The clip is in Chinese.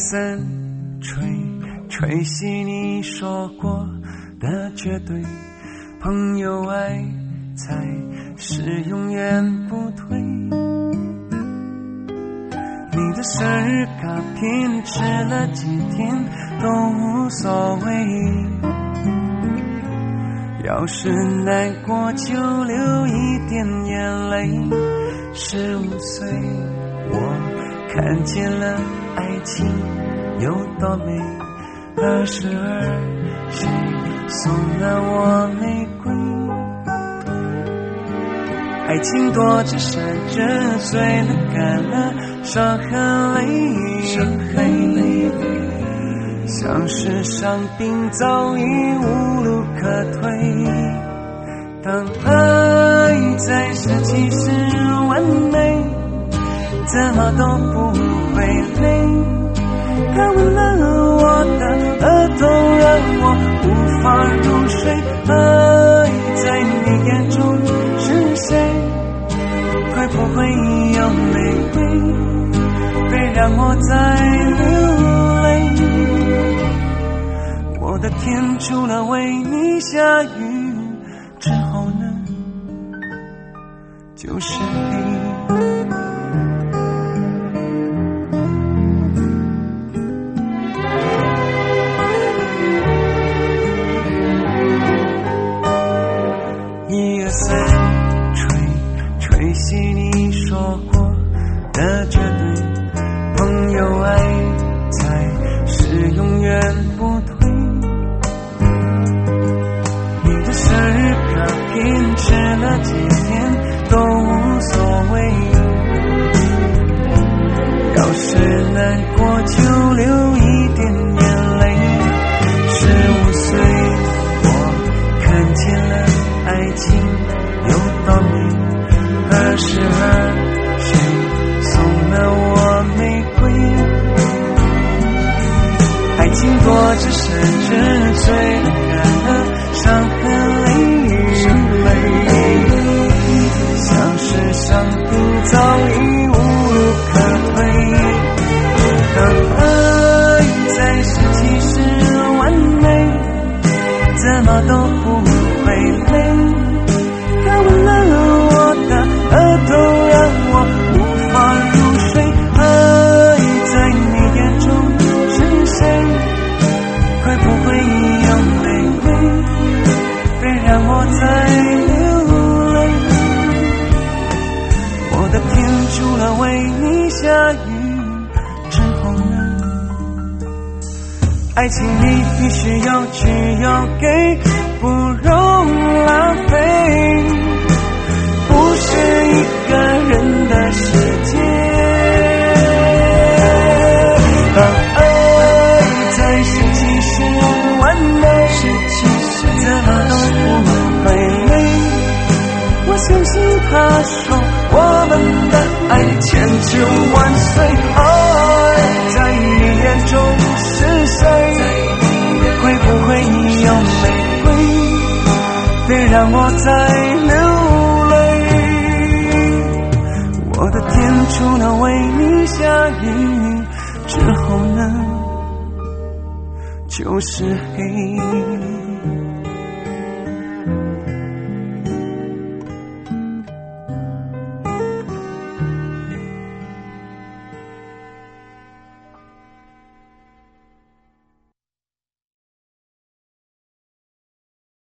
伞吹熄你说过的绝对，朋友爱才是永远不退。你的生日卡片吃了几天都无所谓，要是难过就流一点眼泪。15岁我看见了爱情有多美，22谁送了我玫瑰？爱情多只是这醉了干了伤痕累累，像是伤病早已无路可退。当爱在17时完美，怎么都不会累。它吻了我的额头，让我无法入睡。爱在你眼中是谁？会不会有玫瑰，别让我再流泪。我的天除了为你下雨之后呢，就是黑。1、2、3吹熄你说过的绝对，朋友爱才是永远不退。你的生日卡片吃了几天都无所谓，要是难过就流一点眼泪。15岁我看见了爱情有多美，22谁送了我玫瑰？爱情多只是这醉了干了伤痕累，像是伤病早已无路可退。当爱在17时完美，怎么都不会累。它吻了我的额头，让我无法入睡。爱在你眼中是谁？会不会有玫瑰？别让我再流泪。我的天除了为你下雨之后呢，爱情你必须有去有给，不容浪费。不是一个人的世界，当爱在17时完美，怎么都不会累。我相信他说我们的爱千秋万岁。爱在你眼中是谁？会不会有玫瑰？别让我再流泪。我的天除了为你下雨之后呢，就是黑。